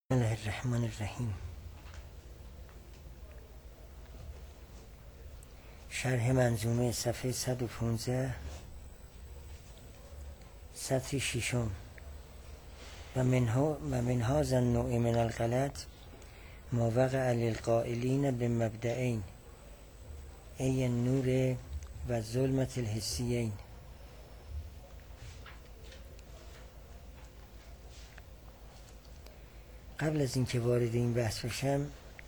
بسم الله الرحمن الرحیم. شرح منظومه صفحه 115 سطر ششم. و من هذا النوع من الغلط ما وقع للقائلین بمبدئین ای النور و الظلمة الحسیین. قبل از اینکه وارد این بحث بشم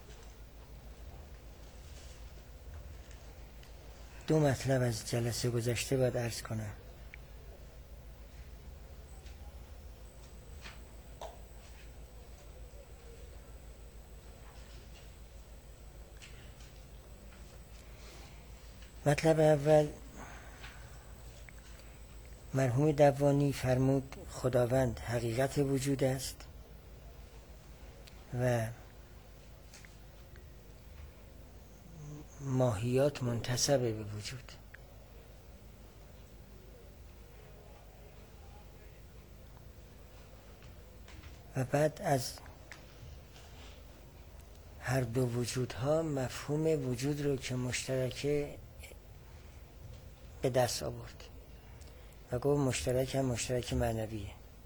دو مطلب از جلسه گذشته باید عرض کنم. مطلب اول، مرحوم دوانی فرمود خداوند حقیقت وجود است و ماهیات منتسبه به وجود. و بعد از هر دو وجودها مفهوم وجود رو که مشترکه به دست آورد و گفت مشترک هم مشترک معنویه.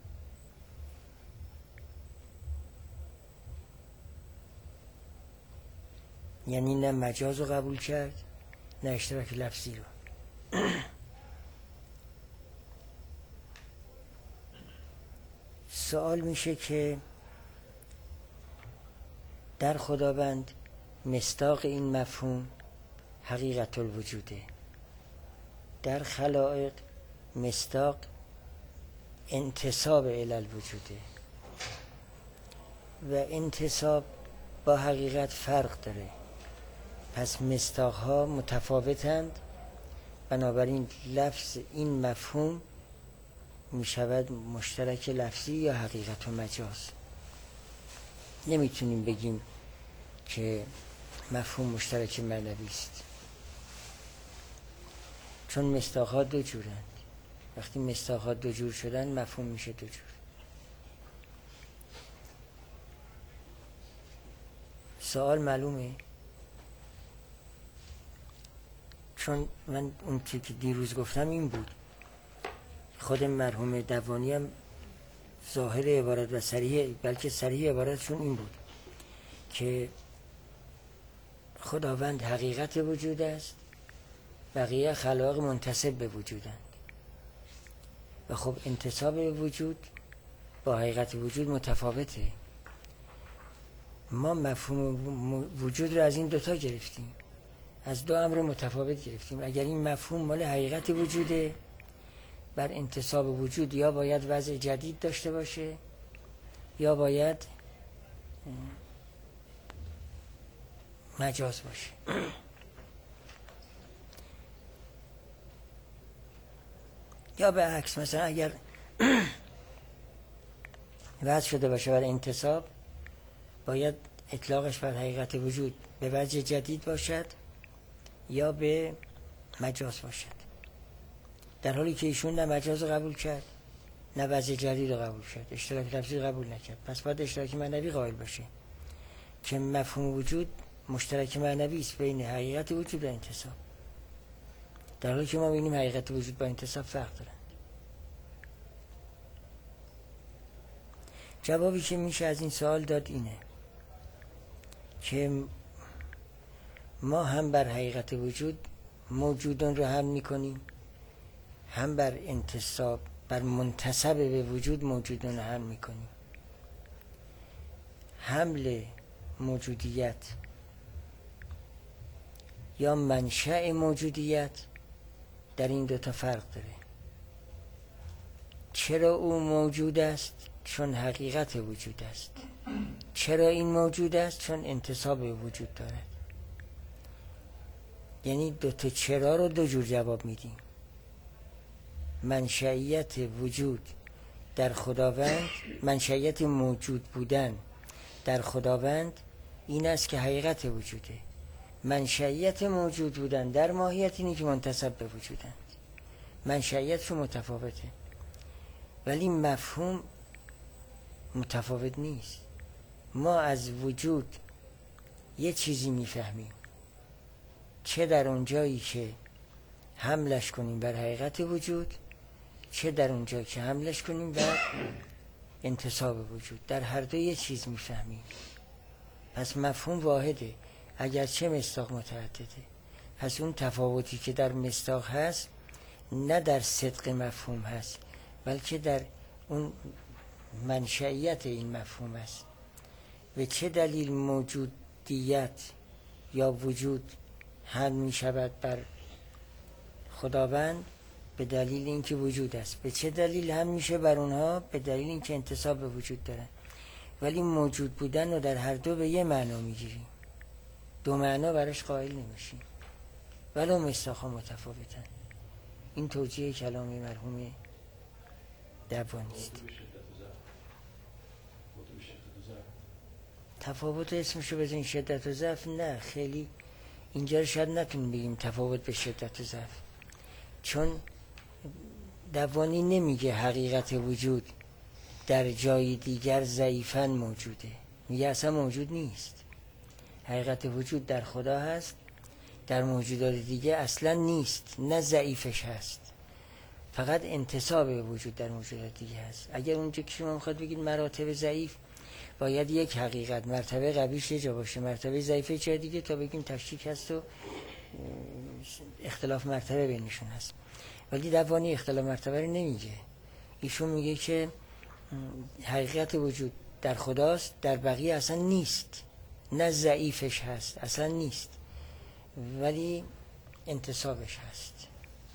یعنی نه مجاز رو قبول کرد نه اشتراک لفظی رو. سوال میشه که در خداوند مصداق این مفهوم حقیقت الوجوده، در خلائق مصداق انتساب الی الوجوده و انتساب با حقیقت فرق داره. پس مصداق‌ها متفاوتند، بنابراین لفظ این مفهوم می شود مشترک لفظی یا حقیقت و مجاز. نمیتونیم بگیم که مفهوم مشترک معنوی است، چون مصداق‌ها دو جورند. وقتی مصداق‌ها دو جور شدن مفهوم میشه دو جور. سوال معلومه؟ چون من اون چی که دیروز گفتم این بود، خود مرحوم دوانی هم ظاهر عبارت و صریح، بلکه صریح عبارتشون این بود که خداوند حقیقت وجود است، بقیه خلائق منتسب به وجودند. و خب انتساب به وجود با حقیقت وجود متفاوته. ما مفهوم وجود رو از این دوتا گرفتیم، از دو امر متفاوت گرفتیم. اگر این مفهوم مال حقیقت وجوده، بر انتساب وجود یا باید وضع جدید داشته باشه یا باید مجاز باشه. یا به عکس، مثلا اگر وضع شده باشه بر انتساب، باید اطلاقش بر حقیقت وجود به وجه جدید باشد یا به مجاز باشد. در حالی که ایشون نه مجاز قبول کرد نه وجه جدید قبول کرد، اشتراک لفظی قبول نکرد. پس باید اشتراک معنوی قائل باشه که مفهوم وجود مشترک معنوی است بین حقیقت وجود و انتساب، در حالی که ما ببینیم حقیقت وجود با انتساب فرق دارند. جوابی که میشه از این سوال داد اینه که ما هم بر حقیقت وجود موجودون رو حمل میکنیم، هم بر انتساب بر منتسب به وجود موجودون رو حمل میکنیم. حمل موجودیت یا منشأ موجودیت در این دوتا فرق داره. چرا او موجود است؟ چون حقیقت وجود است. چرا این موجود است؟ چون انتساب به وجود دارد. یعنی دوتا چرا رو دو جور جواب میدیم. منشأیت وجود در خداوند، منشأیت موجود بودن در خداوند این است که حقیقت وجوده. منشأیت موجود بودن در ماهیت اینی که منتسب به وجودند. منشأیتشون متفاوته، ولی مفهوم متفاوت نیست. ما از وجود یه چیزی میفهمیم، چه در اون جایی که حملش کنیم بر حقیقت وجود، چه در اون جایی که حملش کنیم بر انتصاب وجود. در هر دو یه چیز میفهمیم. پس مفهوم واحده، اگرچه مصداق متعدده. پس اون تفاوتی که در مصداق هست نه در صدق مفهوم هست، بلکه در اون منشئیت این مفهوم است. به چه دلیل موجودیت یا وجود حمل می شود بر خداوند؟ به دلیل اینکه وجود است. به چه دلیل حمل میشه بر اونها؟ به دلیل اینکه انتصاب به وجود دارن. ولی موجود بودن رو در هر دو به یه معنا میگیریم، دو معنا براش قائل نمیشیم، ولو مصداق‌ها متفاوتن. این توجیه کلام مرحوم دبانی است. تفاوت اسمشو بزنین شدت و ضعف؟ نه، خیلی اینجا رو شاید نتونیم بگیم تفاوت به شدت و ضعف، چون دبانی نمیگه حقیقت وجود در جای دیگر ضعیفاً موجوده، میگه اصلا موجود نیست. حقیقت وجود در خدا هست، در موجودات دیگه اصلا نیست، نه ضعیفش هست، فقط انتصاب وجود در موجودات دیگه هست. اگر اونجا که شما میخواد بگید مراتب ضعیف، باید یک حقیقت مرتبه قویش یه جا باشه، مرتبه ضعیفه جای دیگه، تا بگیم تشکیک هست و اختلاف مرتبه بینشون هست. ولی دبانی اختلاف مرتبه رو نمیگه. ایشون میگه که حقیقت وجود در خداست، در بقیه اصلا نیست، نه ضعیفش هست، اصلا نیست، ولی انتصابش هست.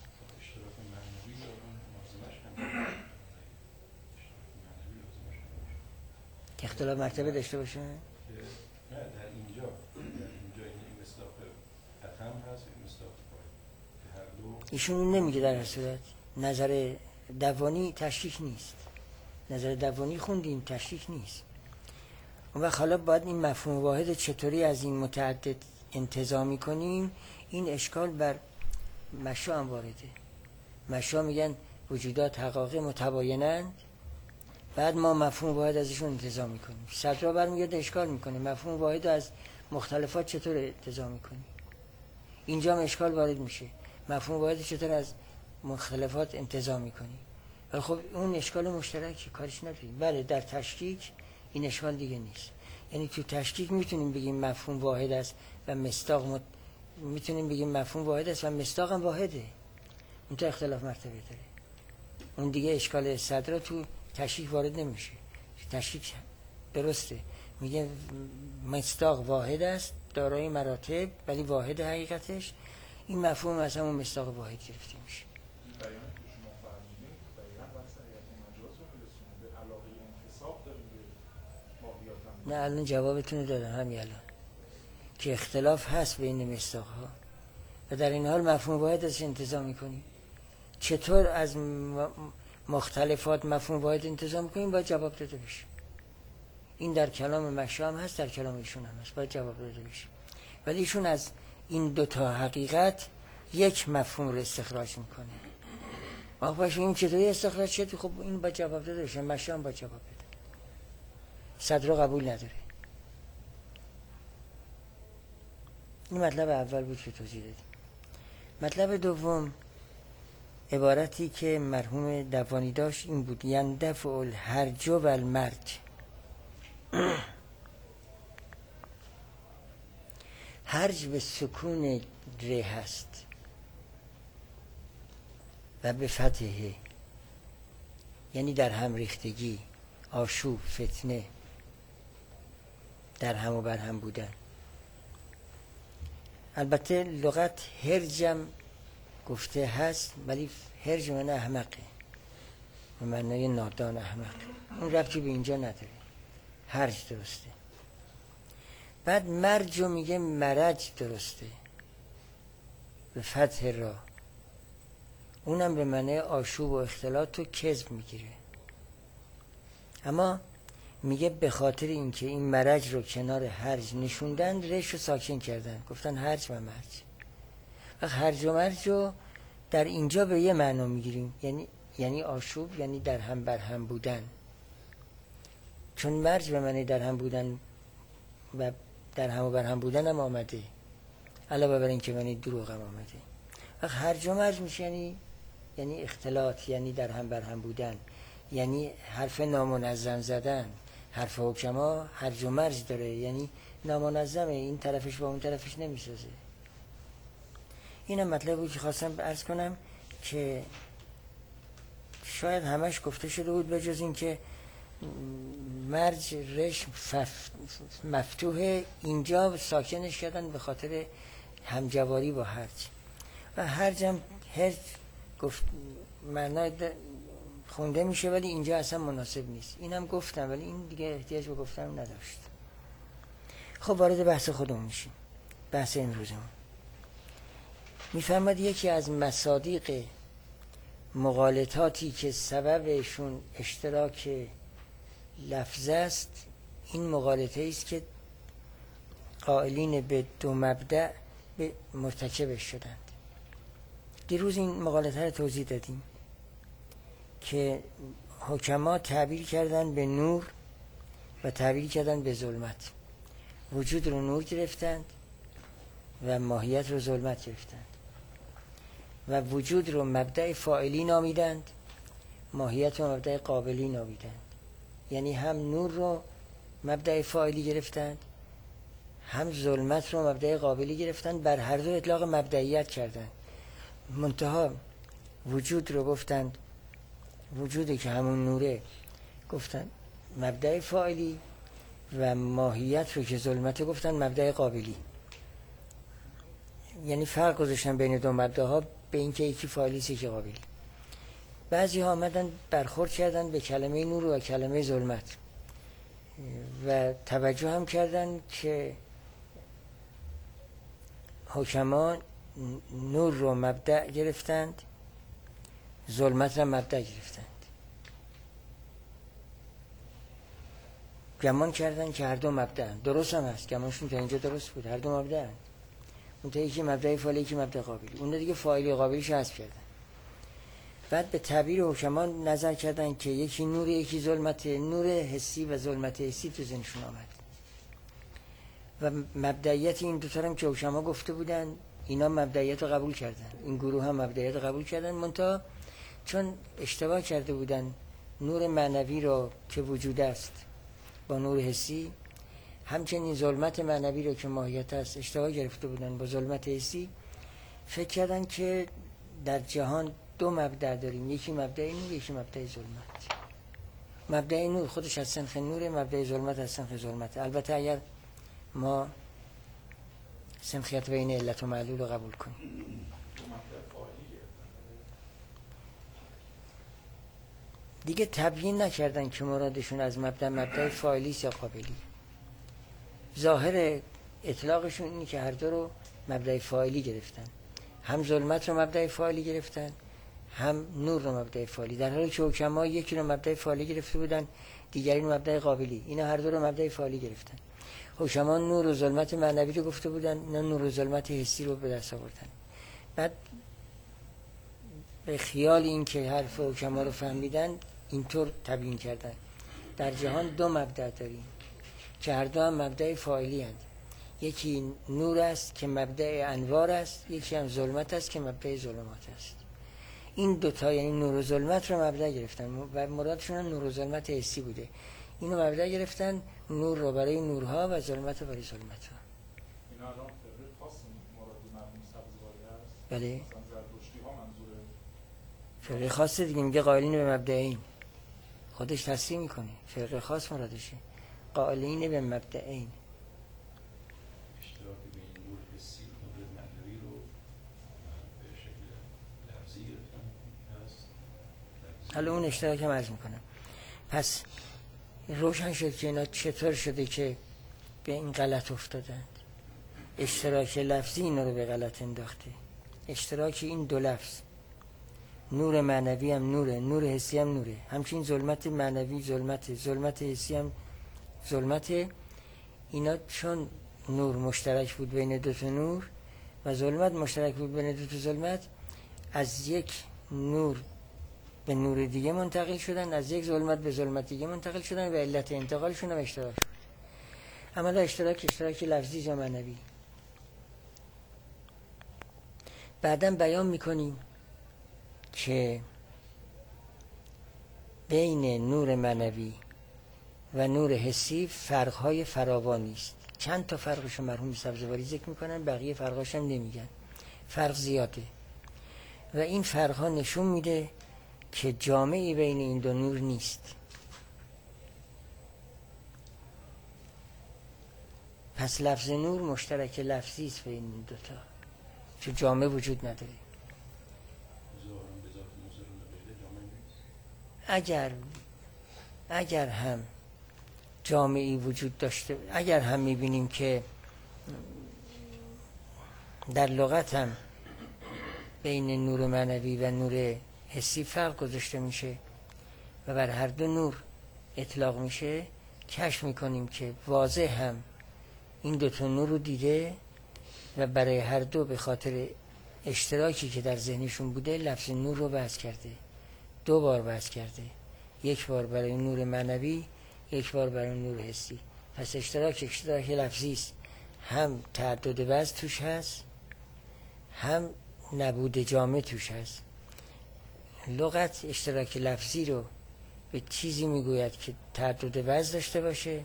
که اختلاف مرتبه داشته باشه؟ نه، در اینجا این مصداق حتم هست، این مصداق هر دو. ایشون نمیگه در هر صورت. نظر دبانی تشکیک نیست، نظر دبانی خوندیم تشکیک نیست. اون وقت حالا باید این مفهوم واحد چطوری از این متعدد انتزامی کنیم؟ این اشکال بر مشا هم وارده. مشا میگن وجودات حقایق متباینند، بعد ما مفهوم واحد ازشون انتزاع میکنیم. صدرا برمیگرده اشکال میکنه مفهوم واحد از مختلفات چطور انتزاع میکنیم. اینجا هم اشکال وارد میشه، مفهوم واحد چطور از مختلفات انتزاع میکنیم. ولی خب اون اشکال مشترکی کارش نداریم. بله در تشکیک این اشکال دیگه نیست. یعنی تو تشکیک میتونیم بگیم مفهوم واحد است و مصداق میتونیم بگیم مفهوم واحد است و مصداق هم واحده. اون تا اختلاف مرتبه داره. اون دیگه اشکال صدرا تو تشکیک وارد نمیشه. تشکیک درسته، میگه مصداق واحد است دارای مراتب ولی واحد حقیقتش. این مفهوم از همون مصداق واحد گرفته میشه. نه الان جوابتون رو دادم همین الان که اختلاف هست بین مصداق ها و در این حال مفهوم واحد ازش انتزاع میکنیم. چطور از مختلفات مفهوم واحد انتزاع میکنیم؟ باید جواب داده بشه. این در کلام مشا هم هست، در کلام ایشون هم هست، باید جواب داده بشه. ولی ایشون از این دوتا حقیقت یک مفهوم رو استخراج میکنه. ما باشه این چطوری استخراج شد؟ خب این باید جواب داده بشه. مشا هم باید جواب بده. صدر قبول نداره. این مطلب اول بود که توضیح دادیم. مطلب دوم عبارتی که مرحوم دبانی داشت این بود: یندفع الهرج و المرج. هرج به سکون ره هست و به فتحه، یعنی در هم ریختگی، آشوب، فتنه، در هم و بر هم بودن. البته لغت هرجم گفته هست ولی هرج معنی احمقه، به معنی نادان احمق، اون ربطی به اینجا نداره. هرج درسته. بعد مرج رو میگه مرج درسته به فتح را، اونم به معنی آشوب و اختلاط و کذب میگیره. اما میگه به خاطر اینکه این مرج رو کنار هرج نشوندن رش رو ساکن کردن، گفتن هرج و مرج. و هرج و مرج رو در اینجا به یه معنا میگیریم، یعنی آشوب، یعنی در هم بر هم بودن. چون مرج به معنی در هم بودن و در هم و بر هم بودن هم آمده، علاوه بر این که معنی دروغ هم آمده. وقت هرج و مرج میشه یعنی اختلاط، یعنی در هم بر هم بودن، یعنی حرف نامنظم زدن. حرف حکما هرج و مرج داره، یعنی نامنظمه، این طرفش با اون طرفش نمیسازه. اینم مطلب بود که خواستم عرض کنم که شاید همش گفته شده بود به جز این که مرج رش مفتوحه، اینجا ساکنش کردن به خاطر همجواری با هرج. و هرج هم هرج گفت معنای خونده میشه ولی اینجا اصلا مناسب نیست. اینم گفتم ولی این دیگه احتیاج به گفتن نداشت. خب وارد بحث خودمون میشیم، بحث امروزمون. میفرماد یکی از مصادیق مغالطاتی که سببشون اشتراک لفظ است، این مغالطه است که قائلین به دو مبدأ به مرتکبش شدند. دیروز این مغالطه رو توضیح دادیم که حکما تعبیر کردن به نور و تعبیر کردن به ظلمت. وجود رو نور گرفتند و ماهیت رو ظلمت گرفتند و وجود رو مبدأ فاعلی نامیدند، ماهیت رو مبدأ قابلی نامیدند. یعنی هم نور رو مبدأ فاعلی گرفتند، هم ظلمت رو مبدأ قابلی گرفتند، بر هر دو اطلاق مبدئیت کردند. منتها وجود رو گفتند، وجودی که همون نوره، گفتند مبدأ فاعلی و ماهیت رو که ظلمت گفتند مبدأ قابلی. یعنی فرق گذاشتن بین دو مبداها به این که یکی فاعلی است یکی قابلی. بعضی ها آمدن برخورد کردن به کلمه نور و کلمه ظلمت و توجه هم کردن که حکما نور رو مبدأ گرفتند، ظلمت رو مبدأ گرفتند. گمان کردن که هر دو مبدأ. درست هم هست، گمانشون تا اینجا درست بود، هر دو مبدأ. اون تا یکی مبدأ فاعلی یکی مبدأ قابلی، اون دیگه فاعلی قابلیش حذف کردن. بعد به تعبیر حکما نظر کردن که یکی نور یکی ظلمت، نور حسی و ظلمت حسی تو ذهنشون آمد و مبدئیت این دو تا هم که حکما گفته بودن اینا مبدئیت رو قبول کردن، این گروه هم مبدئیت رو قبول کردن. منتها چون اشتباه کرده بودن نور معنوی رو که وجود است با نور حسی، همچنین ظلمت معنوی رو که ماهیت است اشتباه گرفته بودن با ظلمت حسی، فکر کردن که در جهان دو مبدأ داریم، یکی مبدأ نور یکی مبدأ ظلمت. مبدأ نور خودش از سنخ نوره، مبدأ ظلمت از سنخ ظلمت. البته اگر ما سنخیت بین علت و معلول رو قبول کنیم. دیگه تبیین نکردن که مرادشون از مبدأ فاعلی یا قابلی. ظاهر اطلاقشون اینه که هر دو رو مبدأ فاعلی گرفتن، هم ظلمت رو مبدأ فاعلی گرفتن هم نور رو مبدأ فاعلی، در حالی که حکما یکی رو مبدأ فاعلی گرفته بودن دیگری رو مبدأ قابلی. اینا هر دو رو مبدأ فاعلی گرفتن. حکما نور و ظلمت معنوی رو گفته بودن، اینا نور و ظلمت حسی رو به دست آوردن. بعد به خیال این که حرف حکما رو فهمیدن اینطور تبیین کردن در جهان دو مبدأ داریم که هر دو هم مبدأ فاعلی هستند. یکی نور است که مبدأ انوار است، یکی هم ظلمت است که مبدأ ظلمات است. این دوتا یعنی نور و ظلمت رو مبدأ گرفتن و مرادشون هم نور و ظلمت حسی بوده. اینو مبدأ گرفتن، نور رو برای نورها و ظلمت رو برای ظلمت‌ها. اینا الان فرق خاص مراد مرموز سبزواری است. بله. مثلا زرتشتی ها منظور فرق خاص دیگه میگه قائلین به مبدئین، خودش تصریح میکنه فرق خاص مرادشه. قائلین به مبدئین اشتراک بین نور حسی و نور معنوی رو به شکل لفظی گرفتن هست. حالا اون اشتراک هم عرض میکنم. پس روشن شد که اینا چطور شده که به این غلط افتادند. اشتراک لفظی اینا رو به غلط انداخته. اشتراک این دو لفظ، نور معنوی هم نوره، نور حسی هم نوره، همچنین ظلمت معنوی ظلمت، ظلمت حسی هم ظلمت. اینا چون نور مشترک بود بین دو تا نور و ظلمت مشترک بود بین دو تا ظلمت، از یک نور به نور دیگه منتقل شدن، از یک ظلمت به ظلمت دیگه منتقل شدن و علت انتقالشون هم اشتراک شد. اما در اشتراک لفظی یا معنوی. بعداً بیان میکنیم که بین نور معنوی و نور حسی فرقهای فراوانی است. چند تا فرقشو مرحوم سبزواری ذکر میکنن، بقیه فرقاش هم نمیگن. فرق زیاده و این فرقها نشون میده که جامعی بین این دو نور نیست. پس لفظ نور مشترک لفظی است بین این دوتا، چون جامعه وجود نداره. اگر هم جامعی وجود داشته، اگر هم میبینیم که در لغت هم بین نور معنوی و نور حسی فرق گذاشته میشه و بر هر دو نور اطلاق میشه، کشف میکنیم که واضح هم این دوتا نور رو دیده و برای هر دو به خاطر اشتراکی که در ذهنشون بوده لفظ نور رو بحث کرده. 2 بار بحث کرده، 1 بار برای نور معنوی، 1 بار برای نور حسی. پس اشتراک لفظی است، هم تعدد وجه توش هست، هم نبود جامع توش هست. لغت اشتراک لفظی رو به چیزی میگوید که تعدد وجه داشته باشه،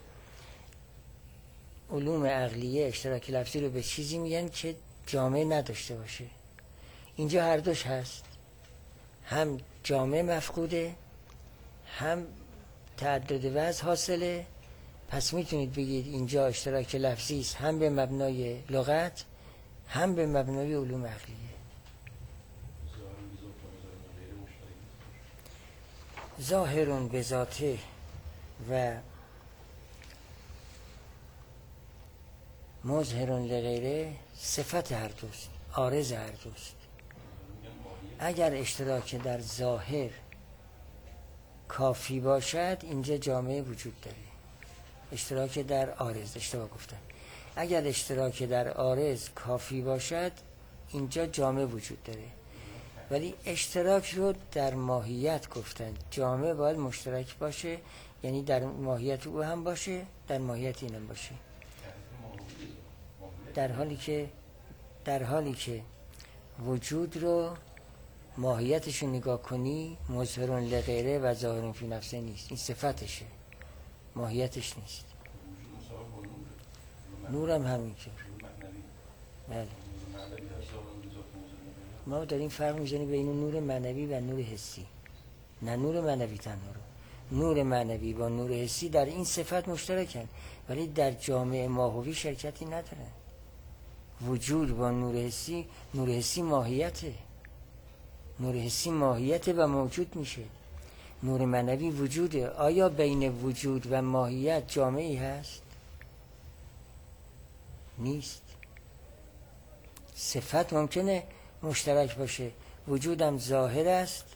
علوم عقلیه اشتراک لفظی رو به چیزی میگن که جامع نداشته باشه. اینجا هر دوش هست، هم جامع مفقوده، هم تعدد وجه حاصله. پس میتونید بگید اینجا اشتراک لفظی است، هم به مبنای لغت، هم به مبنای علوم عقلیه. ظاهرون به ذاته و مظهرون لغیره صفت هر دوست، عارض هر دوست. اگر اشتراک در ظاهر کافی باشد اینجا جامعه وجود داره. اشتراک در عارض، اشتباه گفتم، اگر اشتراک در عارض کافی باشد اینجا جامعه وجود داره. ولی اشتراک رو در ماهیت گفتن، جامعه باید مشترک باشه، یعنی در ماهیت او هم باشه، در ماهیت این هم باشه. در حالی که وجود رو ماهیتش رو نگاه کنی مظهرون لغیره و ظاهرون فی نفسه نیست، این صفتشه، ماهیتش نیست. نورم همینطور. بله، ما داریم فرق میزنیم بین نور معنوی و نور حسی، نه نور معنوی تنها رو. نور معنوی با نور حسی در این صفت مشترکن ولی در جامعه ماهوی شرکتی ندارن. وجود با نور حسی ماهیته، نور حسی ماهیته و موجود میشه. نور معنوی وجوده. آیا بین وجود و ماهیت جامعی هست؟ نیست. صفت ممکنه مشترک باشه، وجودم ظاهر است،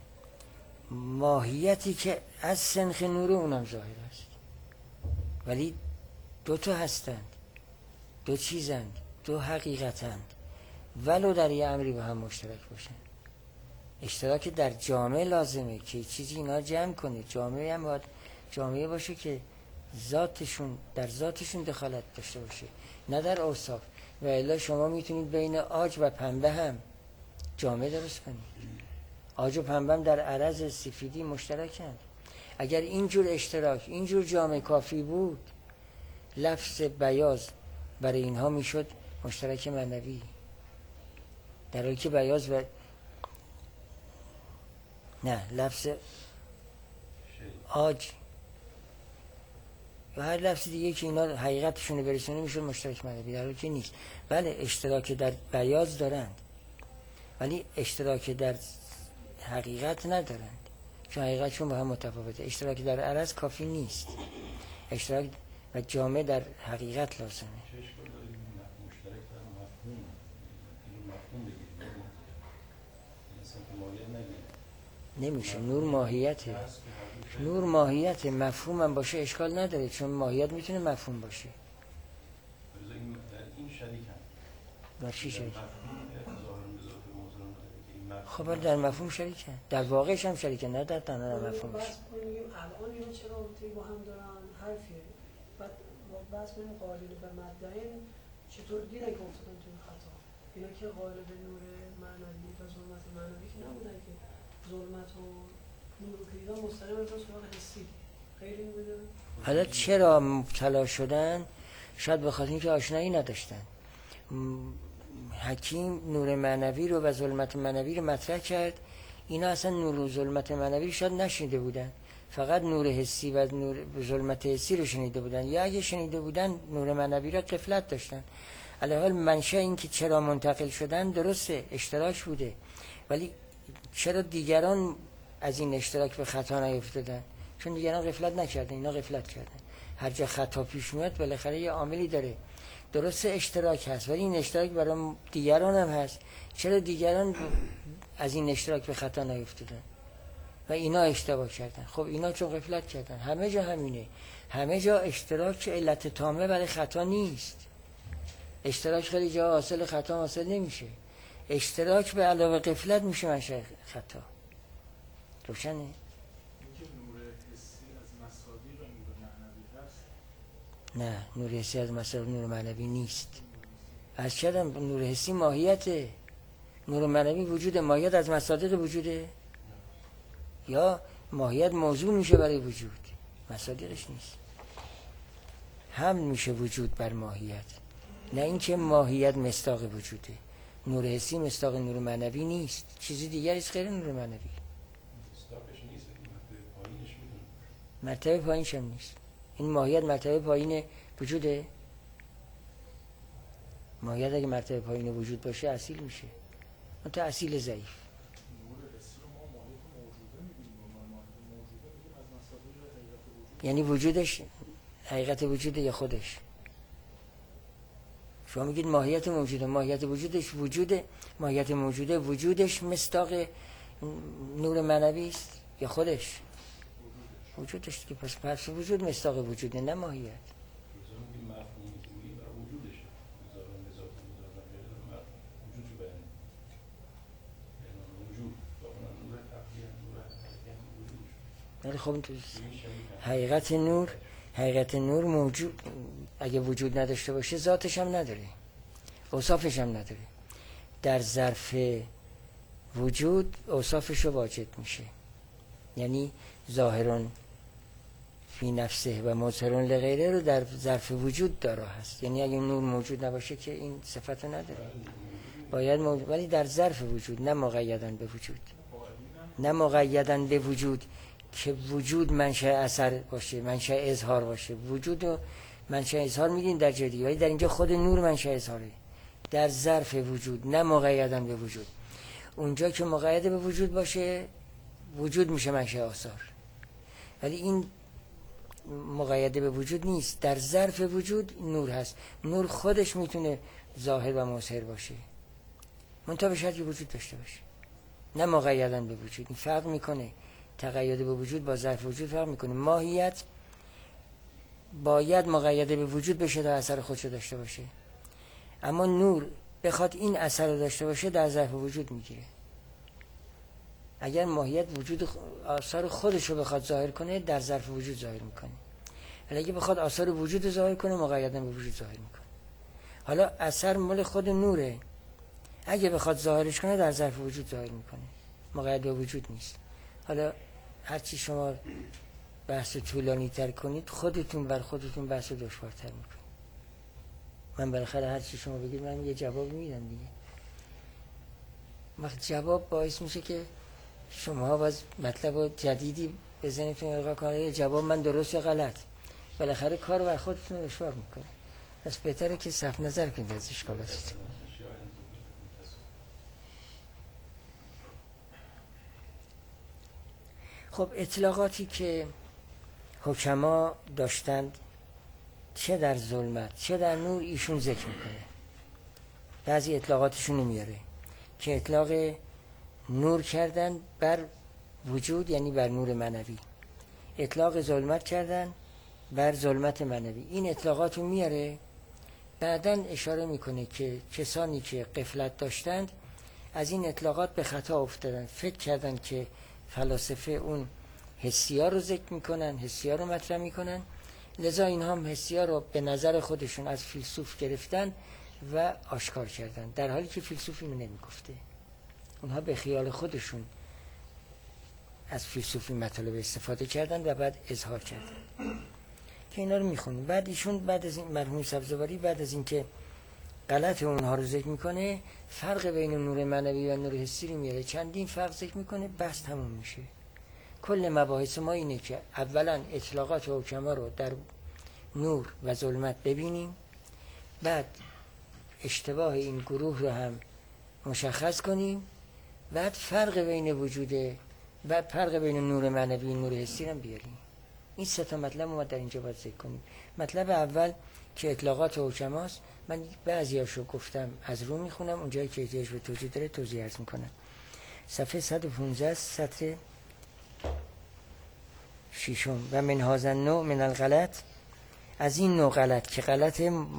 ماهیتی که از سنخ نور اونم ظاهر است، ولی 2 تا هستند، 2 چیزند، 2 حقیقتند، ولو در یه امری با هم مشترک باشن. اشتراک در جامعه لازمه که چیزی اینا جمع کنه. جامعه هم باید جامعه باشه که در ذاتشون دخالت داشته باشه، نه در اوصاف. و الا شما میتونید بین عاج و پنبه هم جامعه درست کنید. عاج و پنبه هم در عرض سفیدی مشترکند. اگر اینجور اشتراک، اینجور جامعه کافی بود، لفظ بیاض برای اینها میشد مشترک معنوی، در حالی که بیاض و نه لفظ عاج و هر لفظ دیگه که اینا حقیقتشون رو برسونه میشد مشترک معنوی، در حالی که نیست. بله اشتراک در بیاض دارند ولی اشتراک در حقیقت ندارند، چون حقیقتشون با هم متفاوته. اشتراک در عرض کافی نیست، اشتراک و جامعه در حقیقت لازمه. نمیشه. نور ماهیته، نور ماهیت مفهوم هم باشه اشکال نداره، چون ماهیت میتونه مفهوم باشه. این شریک هم در چی شریک؟ خب در مفهوم شریکه، در واقعش هم شریکه، نه در تنها مفهومش. الان اینا چرا با هم دارن حرفیه؟ بعد بحث کنیم قائلین به مبدعین چطور دیدن که افتادن توی خطا. اینا که قائل به نور معنوی و ظلمت معنوی که نبودن، که ظلمت و نور که دیدن مستقیم از سراغ حسی. غیر این بوده. حالا چرا مبتلا شدن؟ شاید به خاطر اینکه آشنایی نداشتن. حکیم نور معنوی رو و ظلمت معنوی رو مطرح کرد، اینا اصلا نور و ظلمت معنوی رو شاید نشنیده بودن، فقط نور حسی و نور ظلمت حسی رو شنیده بودن، یا اگه شنیده بودن نور معنوی را غفلت داشتن. علی‌حال منشأ این که چرا منتقل شدن درسته، اشتراک بوده، ولی چرا دیگران از این اشتراک به خطا نیفتادن؟ چون دیگران غفلت نکردن، اینا غفلت کردن. هر جا خطا پیش میاد بالاخره یه عاملی داره. درسته اشتراک هست، ولی این اشتراک برای دیگران هم هست. چرا دیگران از این اشتراک به خطا نیفتادن و اینا اشتباه کردن؟ خب اینا چون غفلت کردن. همه جا همینه، همه جا اشتراک علت تامه برای خطا نیست. اشتراک خیلی جا حاصل خطا حاصل نمیشه. اشتراک به علاوه غفلت میشه منشأ خطا. روشنه؟ اینکه نور حسی از مصادیق نور معنوی هست. نه، نور حسی از مصادیق نور معنوی نیست. از کردم نور حسی ماهیته، نور معنوی وجود، ماهیت از مصادیق وجوده، یا ماهیت موضوع میشه برای وجود، مصادیقش نیست. هم میشه وجود بر ماهیت، نه اینکه ماهیت مصداق وجوده. نور حسی مصداق نور معنوی نیست، چیزی دیگری است غیر نور معنوی. مصداقش نیست، مرتبه پایینش میتونه. مرتبه پایینش هم نیست. این ماهیت مرتبه پایین وجوده. ماهیت اگه مرتبه پایین وجود باشه اصیل میشه، اون تا اصیل ضعیف. نور حسی رو ما ماهیت موجوده می‌بینیم و ماهیت موجوده می‌گیم از مصادیق حقیقت وجود. یعنی وجودش حقیقت وجوده یا خودش؟ شما میگید ماهیت موجوده، ماهیت وجودش وجوده، ماهیت موجوده وجودش مصداق نور معنوی است یا خودش؟ وجودش. که پس وجود مصداق وجوده، نه ماهیت. روزا میگیم مفهوم گویی برای وجودشه. نظارن نظارت غیر وجود رو بیان. یعنی وجود با اون نور تقدیر، نور حقیقت وجودش. ولی خب حقیقت نور موجود اگه وجود نداشته باشه ذاتش هم نداره، اوصافش هم نداره. در ظرف وجود اوصافش رو واجد میشه، یعنی ظاهرون فی نفسه و مظهرون لغیره رو در ظرف وجود داره هست. یعنی اگه نور موجود نباشه که این صفت رو نداره، باید موجود، ولی در ظرف وجود، نه مقیدن به وجود، نه مقیدن به وجود که وجود منشأ اثر باشه، منشأ اظهار باشه. وجود و منشأ اظهار میدین در جدی، ولی در اینجا خود نور منشأ اظهاره، در ظرف وجود، نه مقیدن به وجود. اونجا که مقید به وجود باشه وجود میشه منشأ آثار، ولی این مقید به وجود نیست. در ظرف وجود نور هست، نور خودش میتونه ظاهر و مظهر باشه، منتها به شرطی وجود داشته باشه، نه مقیدن به وجود. این فرق میکنه، تقید به وجود با ظرف وجود فرق میکنه. ماهیت باید مقید به وجود بشه تا اثر خودشو داشته باشه، اما نور بخواد این اثر رو داشته باشه در ظرف وجود میگیره. اگر ماهیت وجود آثار خودش رو بخواد ظاهر کنه در ظرف وجود ظاهر میکنه، ولی اگه بخواد آثار وجود رو ظاهر کنه مقیدن به وجود ظاهر میکنه. حالا اثر مال خود نوره، اگه بخواد ظاهرش کنه در ظرف وجود ظاهر میکنه، مقید به وجود نیست. حالا هرچی شما بحث طولانی تر کنید خودتون بر خودتون بحث دشوارتر میکنید. من بالاخره هرچی شما بگید من یه جواب میدم دیگه. وقت جواب باعث میشه که شما باز مطلب جدیدی بزنیتون القا کنید، جواب من درست یا غلط، بالاخره کار بر خودتون دشوار میکنه. پس بهتره که صرف نظر کنید از اشکالات. خب اطلاقاتی که حکما داشتند چه در ظلمت چه در نور ایشون ذکر میکنه. بعضی اطلاقاتشون میاره که اطلاق نور کردن بر وجود یعنی بر نور معنوی، اطلاق ظلمت کردن بر ظلمت معنوی. این اطلاقات رو میاره، بعدن اشاره میکنه که کسانی که غفلت داشتند از این اطلاقات به خطا افتادن، فکر کردن که فلاسفه اون حسیار رو ذکر میکنن، حسیار رو مطرح میکنن، لذا اینها هم حسی ها رو به نظر خودشون از فیلسوف گرفتن و آشکار کردن، در حالی که فیلسوف اینو نمیگفته. اونها به خیال خودشون از فیلسوفی مطالب استفاده کردن و بعد اظهار کردن که اینا رو میخونیم. بعد ایشون بعد از این مرحوم سبزواری بعد از اینکه غلط اونها رو ذکر میکنه، فرق بین نور معنوی و نور حسی رو میاره، چندین فرق ذکر میکنه، بحث تموم میشه. کل مباحث ما اینه که اولا اطلاقات حکما رو در نور و ظلمت ببینیم، بعد اشتباه این گروه رو هم مشخص کنیم، بعد فرق بین وجوده و فرق بین نور معنوی و نور حسی رو بیاریم. این سه تا مطلب ما در اینجا باید ذکر کنیم. مطلب اول که اطلاقات حکماست، من بعضیاشو گفتم از رو میخونم، اونجایی که احتیاج به توضیح داره توضیح عرض میکنم. صفحه 115 سطر ششم. و من هذا النوع من الغلط، از این نوع غلط که غلط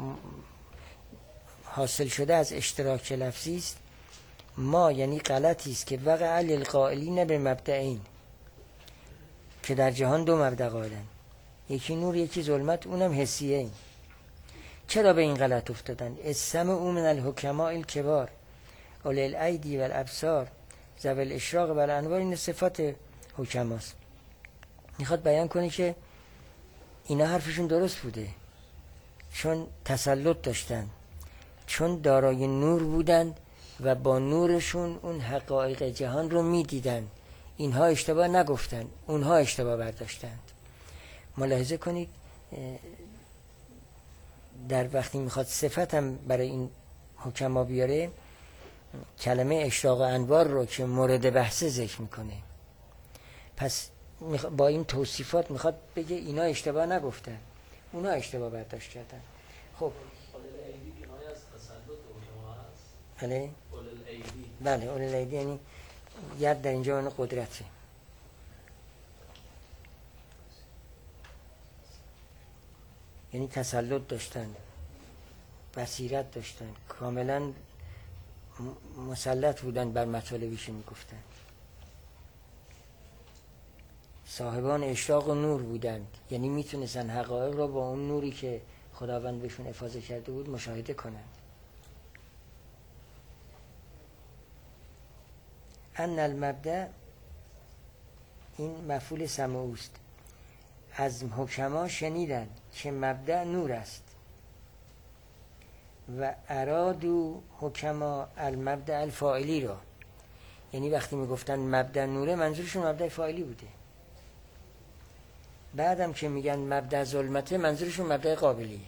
حاصل شده از اشتراک لفظی است، ما یعنی غلطی است که وقع للقائلین به مبدئین، که در جهان دو مبدأ قائلن، یکی نور یکی ظلمت، اونم حسیه این. چرا به این غلط افتادن؟ السمع او من الحکماء الکبار اولی الایدی و الابصار ذوی الاشراق و الانوار، این صفات حکماست. میخواد بیان کنه که اینا حرفشون درست بوده، چون تسلط داشتن، چون دارای نور بودند و با نورشون اون حقایق جهان رو میدیدن. اینها اشتباه نگفتن، اونها اشتباه برداشتند. ملاحظه کنید در وقتی میخواد صفتم برای این حکما بیاره، کلمه اشراق و انوار رو که مورد بحثه ذکر میکنه. پس با این توصیفات میخواد بگه اینا اشتباه نگفتن، اونا اشتباه برداشت کردن. خب بله بله، اول الایدی یعنی ید در اینجا اون قدرته. یعنی تسلط داشتن، بصیرت داشتن، کاملا مسلط بودن بر مطالبی که میگفتن، صاحبان اشراق و نور بودند، یعنی میتونستن حقایق را با اون نوری که خداوند بهشون افاضه کرده بود مشاهده کنند. ان المبدأ، این مفعول سمع است، از حکما شنیدن که مبدأ نور است و ارادو حکما المبدأ الفاعلی را، یعنی وقتی میگفتن مبدأ نوره منظورشون مبدأ فاعلی بوده. بعدم که میگن مبدأ ظلمته منظورشون مبدأ قابلیه.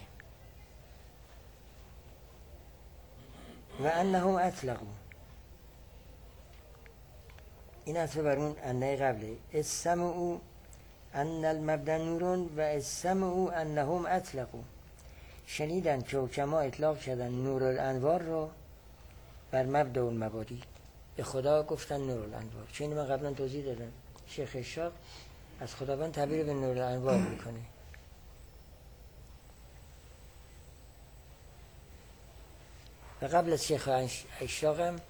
و انهم اطلقوا، این اصلا بر اون انه قبله، السمع ان المبدأ نورون و السمع انهم اطلقوا، شنیدن که حکما اطلاق کردن نور الانوار رو بر مبدأ المبادی، به خدا گفتن نور الانوار. چون من قبلا توضیح دادم شیخ اشراق از خداوند تعبیر به نور الانوار میکنه. و قبل از شیخ اشراق هم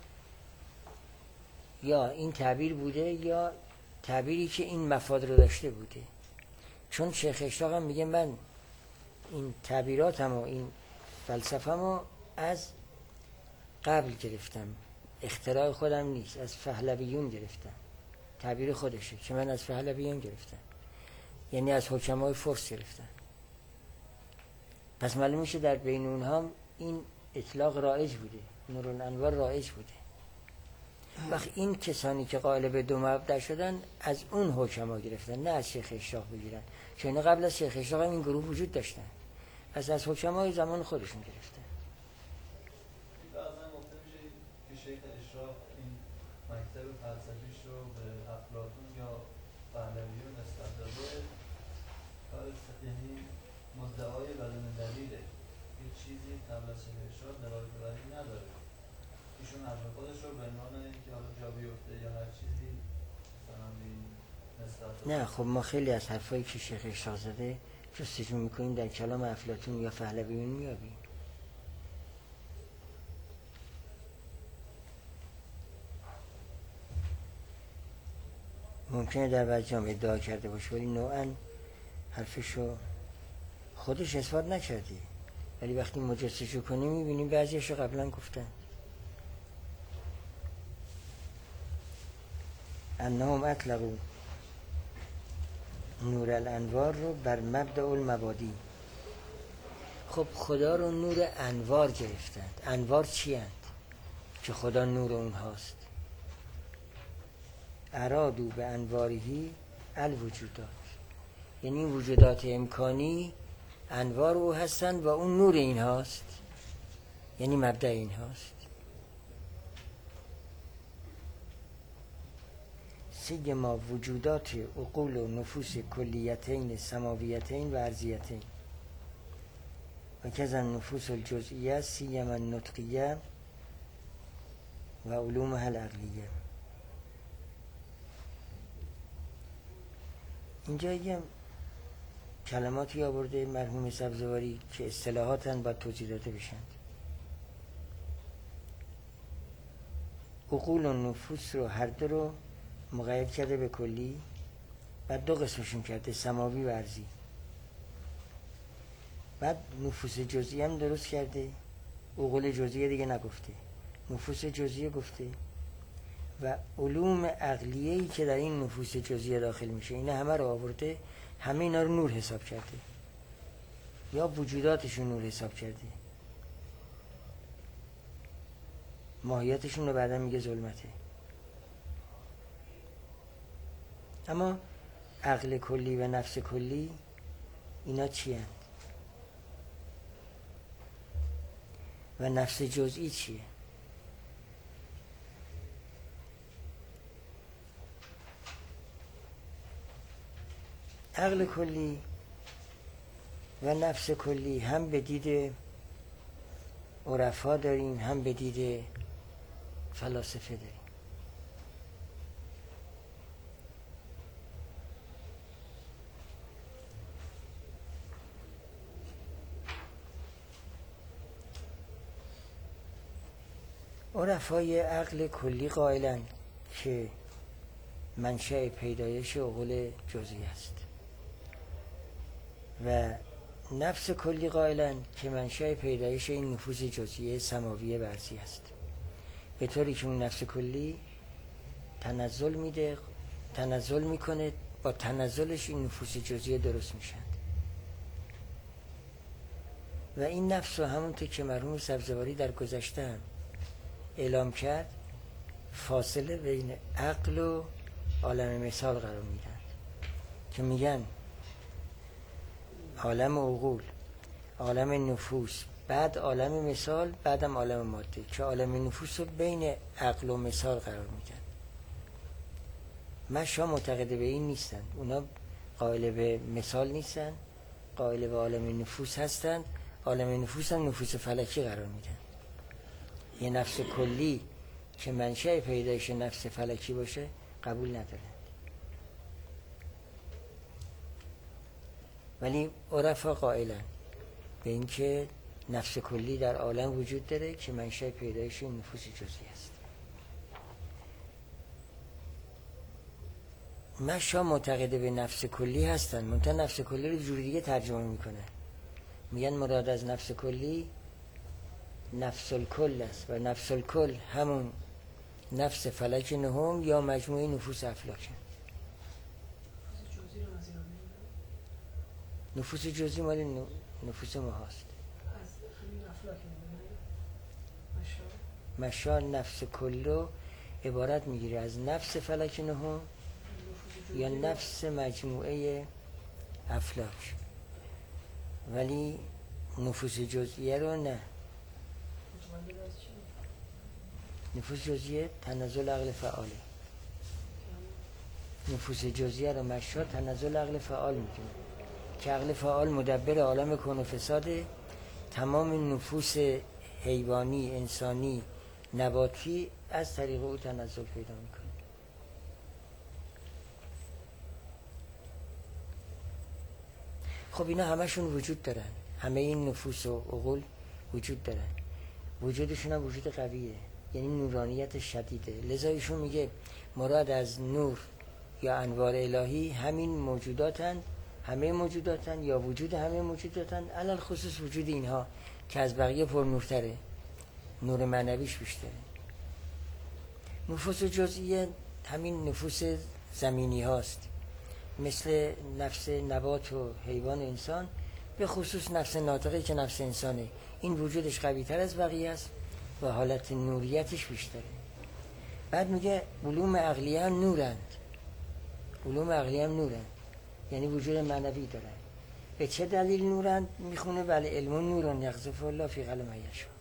یا این تعبیر بوده یا تعبیری که این مفاد رو داشته بوده. چون شیخ اشراق هم میگه من این تعبیراتم و این فلسفه‌مو از قبل گرفتم، اختراع خودم نیست، از پهلویون گرفتم. تعبیر خودشه که من از پهلویون گرفتم، یعنی از حکمای فرس گرفتم. پس معلوم میشه در بین اونها این اطلاق رایج بوده، نور الانوار رایج بوده. وقت این کسانی که قائل به دو مبدأ شدن از اون حکما گرفتن، نه از شیخ اشراق بگیرن، چون قبل از شیخ اشراق هم این گروه وجود داشتن، از حکمای زمان خودشون گرفتن. بعضا گفته میشه که شیخ اشراق این مکتب فلسفیش رو به افلاطون یا پهلویون نسبت داده، یعنی مدعای بدون دلیله، هیچ چیزی قبل از شیخ اشراق دلالت بر این نداره. ایشون حرف خودش رو به عنوان اینکه حالا جا بیفته یا هر چیزی مثلا این نسبت داده. نه خب ما خیلی از حرفایی که شیخ اشراق زده جستجو میکنیم در کلام افلاطون یا پهلویون میابیم. ممکنه در بعضی جام ادعا کرده باشه ولی نوعا حرفشو خودش اثبات نکرده، ولی وقتی مجسسه کنی میبینیم بعضیشو قبلا گفتن. انهم اطلقوا نور الانوار رو بر مبدأ المبادی. خب خدا رو نور انوار گرفتند. انوار چی هست؟ که خدا نور اونهاست. ارادو به انوارهی الوجودات، یعنی وجودات امکانی انوار او هستند و اون نور این هاست، یعنی مبدأ این هاست. سیما وجودات عقول و نفوس کلیتین سماویتین و ارضیتین و کذا نفوس الجزئیه سیما النطقیه و علومها العقلیه. اینجا یه کلماتی آورده مرحوم سبزواری که اصطلاحاتاً باید توضیح داده بشند. عقول و نفوس رو هر دو رو مقید کرده به کلی، بعد دو قسمشون کرده، سماوی و ارضی. بعد نفوس جزئی هم درست کرده، عقول جزئی دیگه نگفته، نفوس جزئی گفته و علوم عقلیه‌ای که در این نفوس جزئی داخل میشه. اینا همه رو آورده، همه اینا رو نور حساب کرده یا وجوداتشون نور حساب کرده، ماهیتشون رو بعدا میگه ظلمته. اما عقل کلی و نفس کلی اینا چی هست؟ و نفس جزئی چیه؟ عقل کلی و نفس کلی هم به دید عرفا داریم، هم به دید فلاسفه داریم. عرفای عقل کلی قائلن که منشأ پیدایش عقول جزئی است و نفس کلی قائلن که منشأ پیدایش این نفوس جزئی سماویه و ارضی است، به طوری که اون نفس کلی تنزل میکنه، با تنزلش این نفوس جزئی درست میشن و این نفس رو همونطور که مرحوم سبزواری در گذشته هم اعلام کرد فاصله بین عقل و عالم مثال قرار میدن که میگن عالم عقول، عالم نفوس، بعد عالم مثال، بعدم عالم ماده، که عالم نفوس رو بین عقل و مثال قرار میدن. مشا معتقد به این نیستن، اونا قائل به مثال نیستن، قائل به عالم نفوس هستن. عالم نفوس هم نفوس فلکی قرار میدن. یه نفس کلی که منشأ پیدایش نفس فلکی باشه قبول ندارن. ولی عرفا قائلن به این که نفس کلی در عالم وجود داره که منشأ پیدایش نفوس جزئی است. مشا معتقد به نفس کلی هستن، منتها نفس کلی رو جوری دیگه ترجمه میکنه، میگن مراد از نفس کلی نفس الکل است و نفس الکل همون نفس فلک نهم یا مجموعه نفوس افلاک. نفوس جزئی مال نفوس ما هست. مشا نفس کل رو عبارت میگیره از نفس فلک نهم یا نفس مجموعه افلاک، ولی نفوس جزئیه رو نه. نفوس جزئیه تنزل عقل فعاله. نفوس جزئیه رو مشا تنزل عقل فعال میدونه که عقل فعال مدبر عالم کون و فساده، تمام نفوس حیوانی، انسانی، نباتی از طریق او تنزل پیدا میکنه. خب اینا همشون وجود دارن، همه این نفوس و عقول وجود دارن، وجودشون هم وجود قویه، یعنی نورانیت شدیده. لذا ایشون میگه مراد از نور یا انوار الهی همین موجوداتن، همه موجوداتن یا وجود همه موجوداتن، علل خصوص وجود اینها که از بقیه پرنورتره، نور معنویش بیشتره. نفوس جزئیه همین نفوس زمینی هاست، مثل نفس نبات و حیوان و انسان، به خصوص نفس ناطقه که نفس انسانه. این وجودش قوی تر از بقیه است و حالت نوریتش بیشتره. بعد میگه علوم عقلیه هم نورند. علوم عقلیه هم نورند، یعنی وجود معنوی دارن. به چه دلیل نورند؟ میخونه ولی علم نوران یقذف الله فی قلب من یشاء.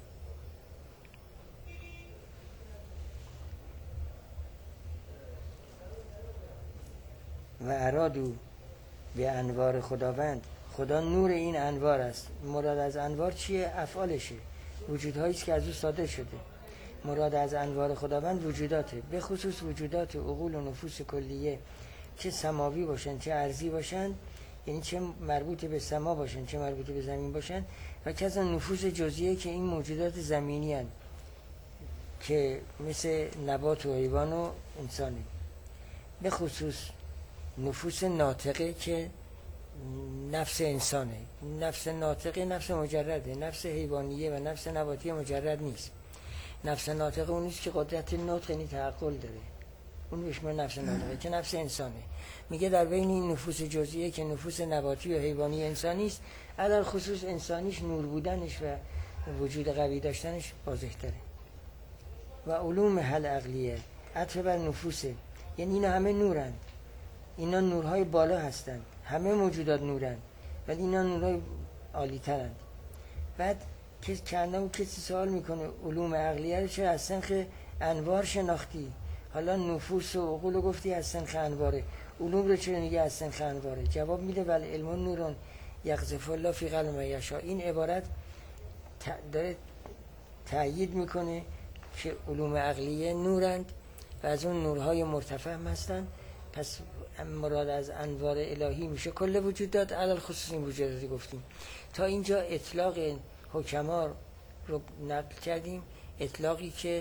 و ارادو به انوار خداوند. خدا نور این انوار است. مراد از انوار چیه؟ افعالشه، وجودهایی است که از او صادر شده. مراد از انوار خداوند وجوداته، به خصوص وجودات عقول و نفوس کلیه، چه سماوی باشن چه ارضی باشن، یعنی چه مربوط به سما باشن چه مربوط به زمین باشن، و که از نفوس جزئیه که این موجودات زمینی هن که مثل نبات و حیوان و انسانی. به خصوص نفوس ناطقه که نفس انسانه. نفس ناطقه نفس مجرده، نفس حیوانیه و نفس نباتی مجرد نیست. نفس ناطقه اون نیست که قدرت نطق یعنی تعقل داره، اون بهش میگن نفس ناطقه که نفس انسانه. میگه در بین این نفوس جزئیه که نفوس نباتی و حیوانی انسانی است، علل خصوص انسانیش نور بودنش و وجود قوی داشتنش واضح تره. و علوم حل عقلیه عطف بر نفوسه، یعنی اینا همه نورن، اینا نورهای بالا هستند، همه موجودات نورن ولی اینا نورهای عالی ترند. بعد کسی سوال میکنه علوم عقلیه رو چرا از سنخ انوار شناختی؟ حالا نفوس و عقول رو گفتی از سنخ انواره، علوم رو چرا میگه از سنخ انواره؟ جواب میده ولی علم نورون یقذف الله فی قلب من یشاء. این عبارت داره تأیید میکنه که علوم عقلیه نورند و از اون نورهای مرتفع هستند. پس مراد از انوار الهی میشه کل وجودات، علل خصوص این وجوداتی گفتیم. تا اینجا اطلاق حکما رو نقل کردیم، اطلاقی که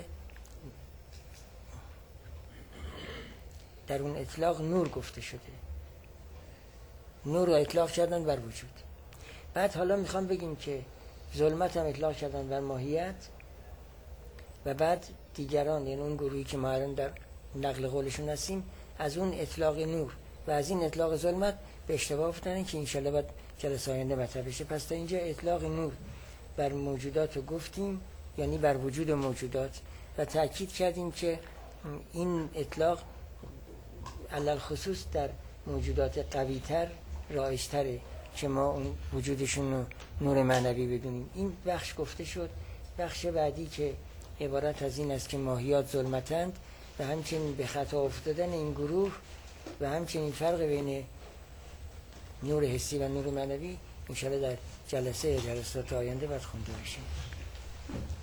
در اون اطلاق نور گفته شده، نور رو اطلاق کردن بر وجود. بعد حالا میخوام بگیم که ظلمت هم اطلاق کردن بر ماهیت، و بعد دیگران یعنی اون گروهی که ما الان در نقل قولشون هستیم از اون اطلاق نور و از این اطلاق ظلمت به اشتباه افتادن که انشالله بعد جلسه آینده مطرح بشه. پس تا اینجا اطلاق نور بر موجودات رو گفتیم، یعنی بر وجود موجودات، و تأکید کردیم که این اطلاق علل خصوص در موجودات قوی‌تر رایج‌تره که ما اون وجودشون رو نور معنوی بدونیم. این بخش گفته شد. بخش بعدی که عبارت از این است که ماهیات ظلمتند و همچنین به خطا افتادن این گروه و همچنین فرق بین نور حسی و نور معنوی انشاءالله در جلسات آینده باید خونده بشه.